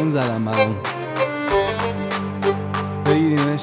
آلبوم زدم برام بگیریمش.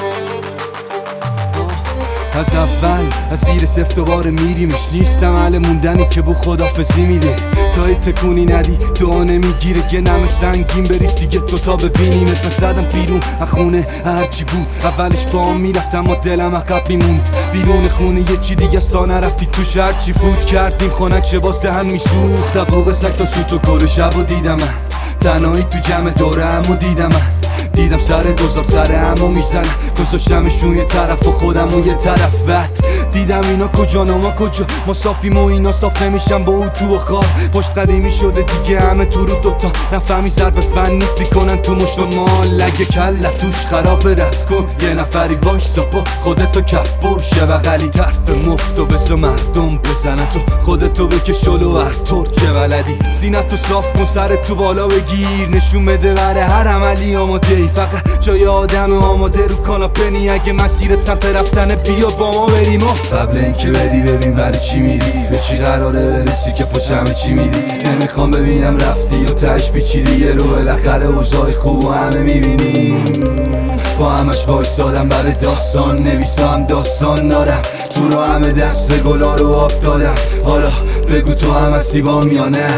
از اول از زیر صفر دوباره میریمش. نیستم اهل موندنی که بو خدافزی میده. تا تکونی ندی دعا نمیگیره. یه نم سنگین بریز دیگه دوتا ببینیمت. من زدم بیرون از خونه هرچی بود. اولش با هم میرفتم و دلم عقب میموند. بیرون خونه یه چی دیگه است تا نرفتی توش. هرچی فوت کردیم خونک چه باز دهن میسوخت. دبوغ سگ تا سوت و کل شب و دیدم من. تنهایی تو جمع دوره همو دیدم من. دیدم سر دوزار سر همو میزنن. گذاشتمشون یه طرف و خودم و یه طرف. وقت دیدم اینا کجا ما کجا. ما صافیم و اینا صاف نمیشن با اون تو و خواب. پشت قدیمی شده دیگه همه تو رو دوتا. نفهمی ضرب فنیت میکنن تو مشون مال. لگه کلت توش خراب رد کن. یه نفری وایسا با خودتو کف برشه بغلی طرف مفت و بسا مردم بزنن. تو خودتو بکش جلو هر طور که بلدی. زینتو صاف کن سرت تو بالا بگیر. نشون بده بره هر عملی آماده. فقط جای آدم آماده رو کاناپنی. اگه مسیرت سمت رفتن بیا با ما بریم. قبل اینکه بدی ببین برای چی میری. به چی قراره برسی که پشم چی میدی. نمیخوام ببینم رفتی و تش پیچیدی. یه رو بالاخره اوضاع خوب و همه میبینیم. با همش وایسادم برای داستان نویسم. داستان دارم تو رو همه دست گلا رو آب دادم. حالا بگو تو هم هستی بام یا نه.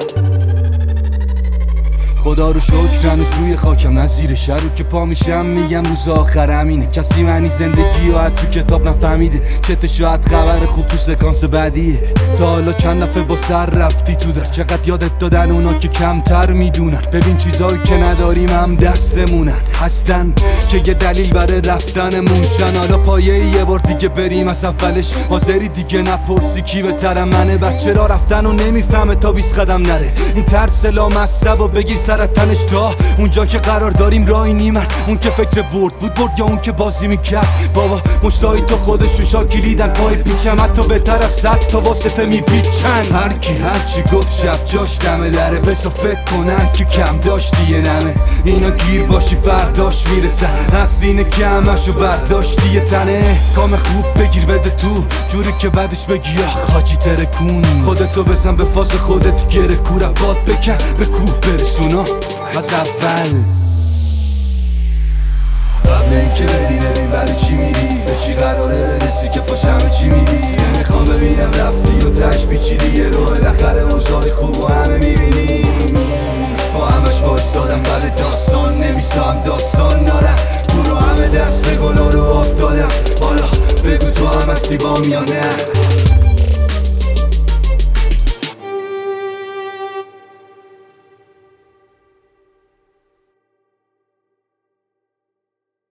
خدا رو شکر هنوز روی خاکم نزیر شهر رو که پا میشم میگم روز آخر همینه. کسی معنی زندگی و تو کتاب نفهمیده. چته شاید خبر خوب تو سکانس بعدیه. تا حالا چند دفعه با سر رفتی تو در. چقدر یادت دادن اونا که کمتر میدونن. ببین چیزایی که نداریم هم دستمونن. هستن که یه دلیل برای رفتنمون شن. حالا پایه یه بار دیگه بریم از اولش. حاضری دیگه نپرسی کی بهتره منه. بچه را رفتن و نمیفهمه تا 20 قدم نره. این ترس لامصب و بگیر تنش تا اونجا که قرار داریم راهی نیمن. اون که فکر برد یا اون که بازی میکرد. بابا مشتایی تو خودشون شاکیلیدن. پای پیچم حتی بهتر از 100 تا واسطه میپیچن. هرکی هرچی گفت شب جاش دمه دره. بسا فکر کنن که کم داشتی یه نمه. اینا گیر باشی فرداش میرسن. اصل اینه که همشو برداشتی یه تنه. کام خوب بگیر بده تو جوری که بعدش بگی آخ حاجی ترکون. خودتو بزن به فاز خودت گره. کوره باد بکن به کوه برسونا از اول. قبل اینکه بدی ببین برای چی میری. به چی قراره برسی که پاشم چی میدی. نمیخوام ببینم رفتی و تش پیچیدی. یه رو بالاخره اوضاع خوب و همه میبینیم. با همش وایسادم برای داستان نویسم. داستان دارم تو رو همه دست گلا رو آب دادم. حالا بگو تو هم هستی بام یا نه.